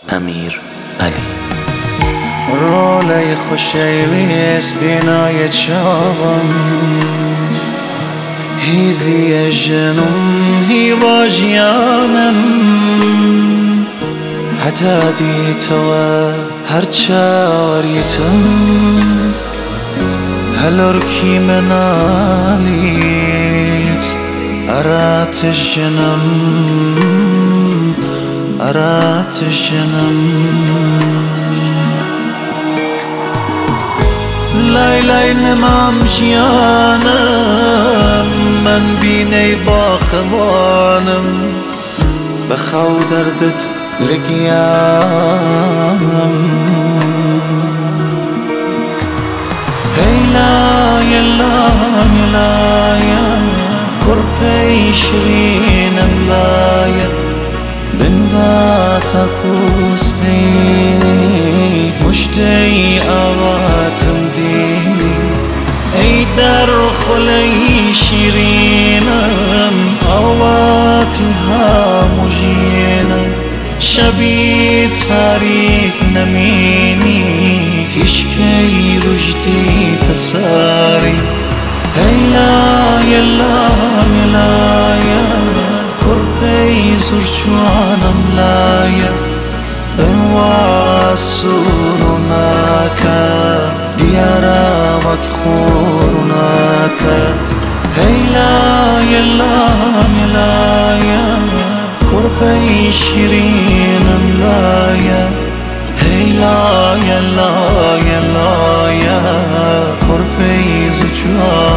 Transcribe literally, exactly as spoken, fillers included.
امیر علی رولی خوشیویس بینای چاوان هیزی جنون هیوا جیانم حتا دیتوا هر چاوریتم هلورکی منالیت ارات جنم ارات جنم لای لای نمام جیانم من بینی باخوانم بخو دردت لگیانم هی لای لای لای کرپی شرینم لای من باتا کوس بینی مجدی آواتم دینی ای در خلی شیرینم آواتی ها مجینم شبی تاریک نمینی تشکی رجدی تساری ای لای لای لای کرپی زرچوانم لای واسورناك ديارا وكخورناك هي لا يلا يلا يا كربي شيرين ملايا هي لا يلا يلا يا كربي زجوان